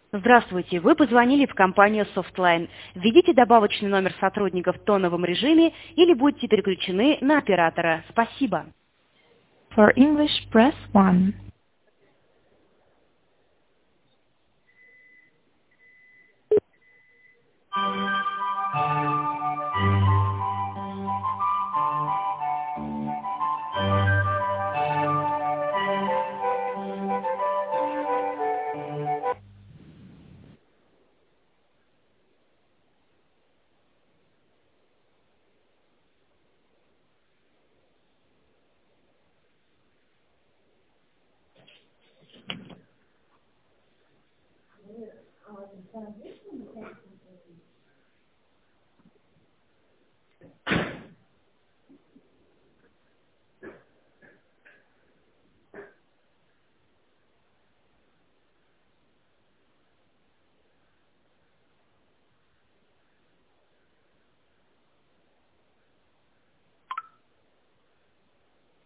Здравствуйте, вы позвонили в компанию Softline. Введите добавочный номер сотрудника в тоновом режиме или будьте переключены на оператора. Спасибо. For English, press 1.